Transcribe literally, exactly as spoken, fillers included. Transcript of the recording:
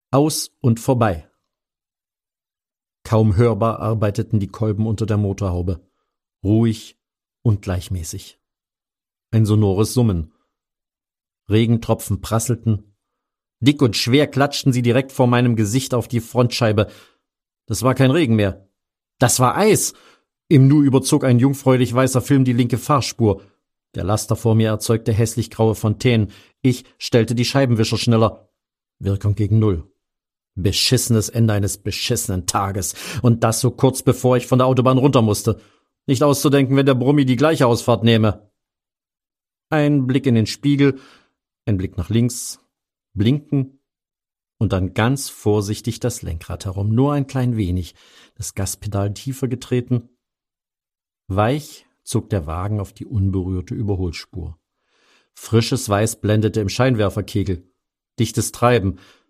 Aus und vorbei. Kaum hörbar arbeiteten die Kolben unter der Motorhaube. Ruhig und gleichmäßig. Ein sonores Summen. Regentropfen prasselten. Dick und schwer klatschten sie direkt vor meinem Gesicht auf die Frontscheibe. Das war kein Regen mehr. Das war Eis. Im Nu überzog ein jungfräulich weißer Film die linke Fahrspur. Der Laster vor mir erzeugte hässlich graue Fontänen. Ich stellte die Scheibenwischer schneller. Wirkung gegen Null. Beschissenes Ende eines beschissenen Tages. Und das so kurz bevor ich von der Autobahn runter musste. Nicht auszudenken, wenn der Brummi die gleiche Ausfahrt nehme. Ein Blick in den Spiegel, ein Blick nach links, blinken und dann ganz vorsichtig das Lenkrad herum. Nur ein klein wenig. Das Gaspedal tiefer getreten. Weich zog der Wagen auf die unberührte Überholspur. Frisches Weiß blendete im Scheinwerferkegel. Dichtes Treiben.